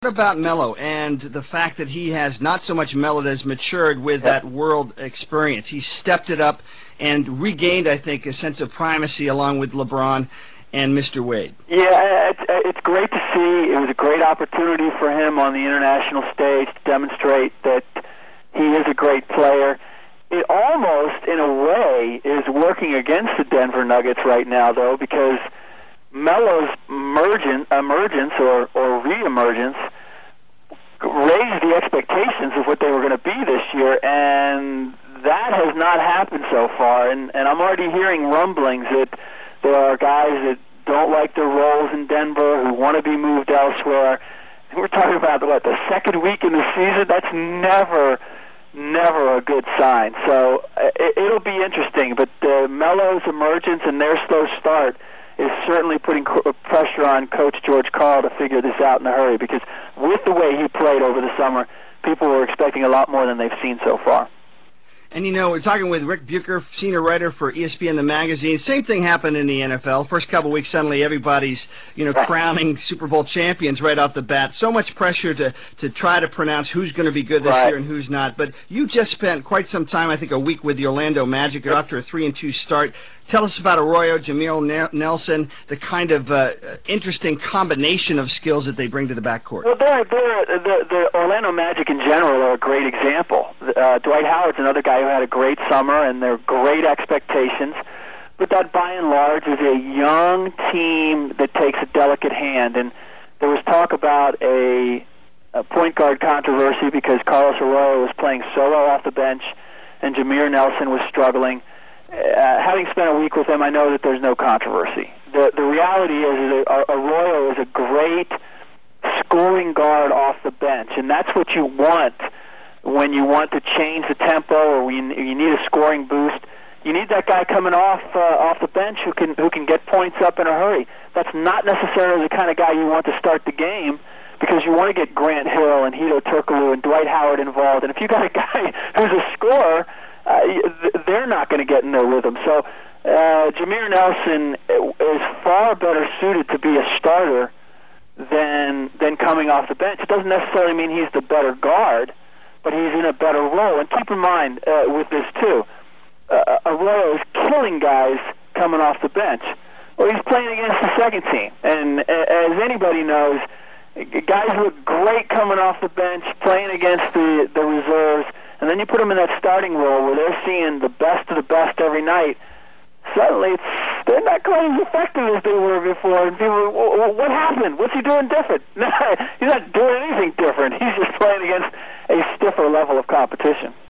What about Melo and the fact that he has not so much mellowed as matured with that world experience? He stepped it up and regained, I think, a sense of primacy along with LeBron and Mr. Wade. Yeah, it's great to see. It was a great opportunity for him on the international stage to demonstrate that he is a great player. It almost, in a way, is working against the Denver Nuggets right now, though, because Melo's emergence or re-emergence raised the expectations of what they were going to be this year, and that has not happened so far. And I'm already hearing rumblings that there are guys that don't like their roles in Denver, who want to be moved elsewhere. And we're talking about, the second week in the season? That's never a good sign. So it'll be interesting. But Melo's emergence and their slow start is certainly putting pressure on Coach George Karl to figure this out in a hurry, because with the way he played over the summer, people were expecting a lot more than they've seen so far. And, we're talking with Rick Bucher, senior writer for ESPN The Magazine. Same thing happened in the NFL. First couple of weeks, suddenly everybody's, crowning Super Bowl champions right off the bat. So much pressure to try to pronounce who's going to be good this year and who's not. But you just spent quite some time, I think a week, with the Orlando Magic after a 3-2 start. Tell us about Arroyo, Jameer Nelson, the kind of interesting combination of skills that they bring to the backcourt. Well, the Orlando Magic in general are a great example. Dwight Howard's another guy who had a great summer, and they're great expectations. But that, by and large, is a young team that takes a delicate hand. And there was talk about a point guard controversy because Carlos Arroyo was playing solo off the bench, and Jameer Nelson was struggling. Having spent a week with him, I know that there's no controversy. The reality is that Arroyo is a great scoring guard off the bench, and that's what you want when you want to change the tempo or when you need a scoring boost. You need that guy coming off the bench who can get points up in a hurry. That's not necessarily the kind of guy you want to start the game, because you want to get Grant Hill and Hedo Turkoglu and Dwight Howard involved. And if you got a guy who's a scorer, they're not going to get in their rhythm. So Jameer Nelson is far better suited to be a starter than coming off the bench. It doesn't necessarily mean he's the better guard, but he's in a better role. And keep in mind with this too, Arroyo is killing guys coming off the bench. Well, he's playing against the second team, and as anybody knows, guys look great coming off the bench, playing against the reserves, and then you put them in that starting role where they're seeing the best of the best every night. Suddenly, they're not quite as effective as they were before. And people, what happened? What's he doing different? No, he's not doing anything different. He's just playing against a stiffer level of competition.